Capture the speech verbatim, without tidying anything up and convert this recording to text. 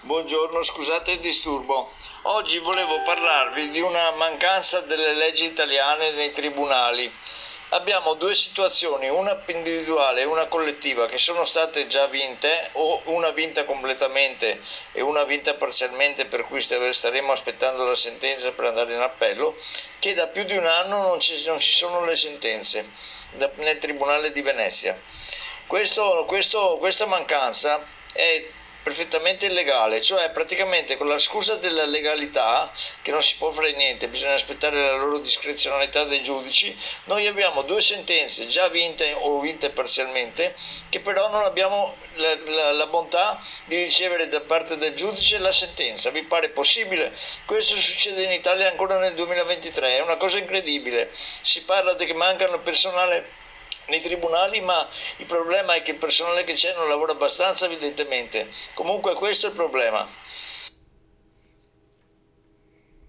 Buongiorno, scusate il disturbo. Oggi volevo parlarvi di una mancanza delle leggi italiane nei tribunali. Abbiamo due situazioni, una individuale e una collettiva, che sono state già vinte, o una vinta completamente e una vinta parzialmente, per cui staremo aspettando la sentenza per andare in appello, che da più di un anno non ci, non ci sono le sentenze nel Tribunale di Venezia. Questo, questo, questa mancanza è perfettamente illegale, cioè praticamente con la scusa della legalità, che non si può fare niente, bisogna aspettare la loro discrezionalità dei giudici, noi abbiamo due sentenze già vinte o vinte parzialmente, che però non abbiamo la, la, la bontà di ricevere da parte del giudice la sentenza. Vi pare possibile? Questo succede in Italia ancora nel duemilaventitré, è una cosa incredibile. Si parla di che mancano personale nei tribunali, ma il problema è che il personale che c'è non lavora abbastanza, evidentemente. Comunque questo è il problema.